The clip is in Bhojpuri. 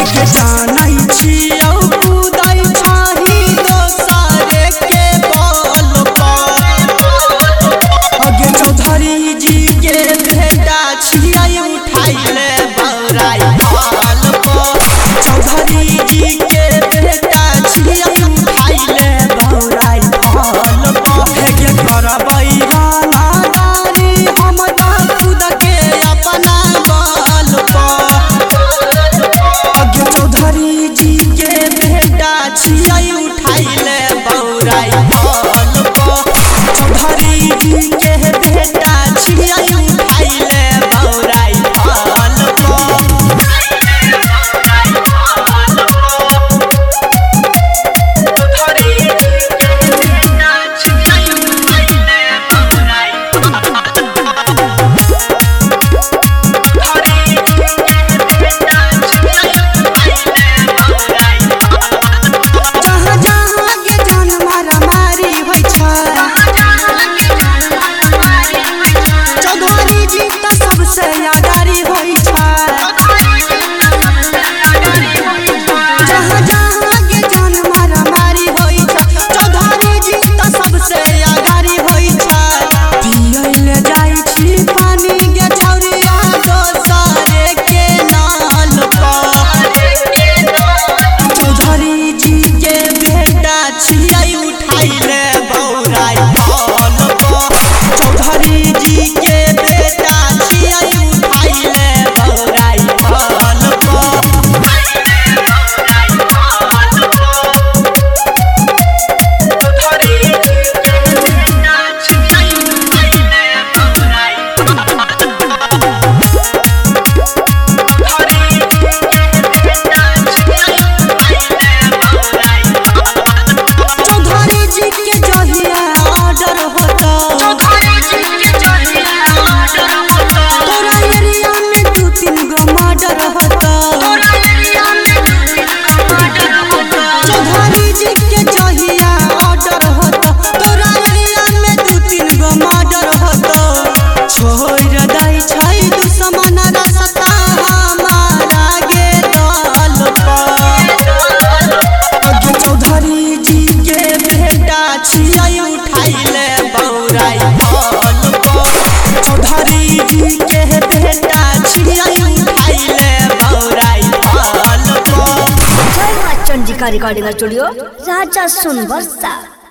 आगे जानै छियौ कूदै छही दोसरे के बल पर आगे चौधरी जी के बेटा छियै उठाइले बौराई हाल पर चौधरी जी के बेटा छियै उठाइले बौराई हाल पर हे करबै रानादारी हम खुद के अपना बल पर आगे चौधरी जी के बेटा छियै उठाइले बौराई हाल पर चौधरी जी के बेटा छियै उठाइले बौराई हाल पर रिकॉर्डिंग स्टूडियो राजा सुनबरसा।